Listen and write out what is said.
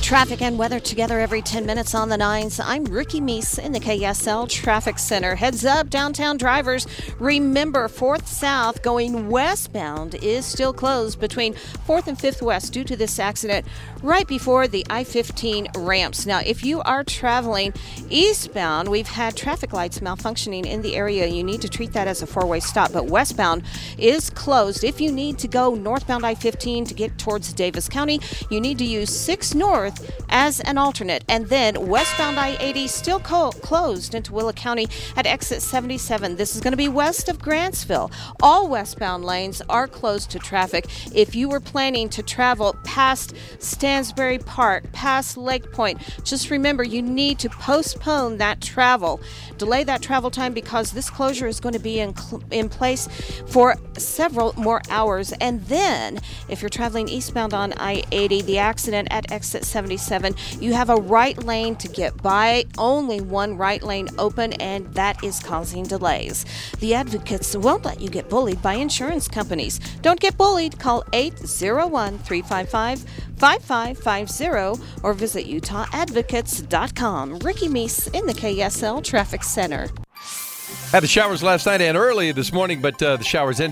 Traffic and weather together every 10 minutes on the nines. I'm Ricky Meese in the KSL Traffic Center. Heads up, downtown drivers. Remember, 4th South going westbound is still closed between 4th and 5th West due to this accident right before the I-15 ramps. Now, if you are traveling eastbound, we've had traffic lights malfunctioning in the area. You need to treat that as a four-way stop, but westbound is closed. If you need to go northbound I-15 to get towards Davis County, you need to use 6 North as an alternate, and then westbound I-80 still closed into Willa County at exit 77. This is going to be west of Grantsville. All westbound lanes are closed to traffic. If you were planning to travel past Stansbury Park, past Lake Point, just remember you need to postpone that travel. Delay that travel time because this closure is going to be in place for several more hours. And then if you're traveling eastbound on I-80, the accident at exit 77, you have a right lane to get by, only one right lane open, and that is causing delays. The advocates won't let you get bullied by insurance companies. Don't get bullied. Call 801-355-5550 or visit UtahAdvocates.com. Ricky Meese in the KSL Traffic Center. Had the showers last night and early this morning, but the showers ended.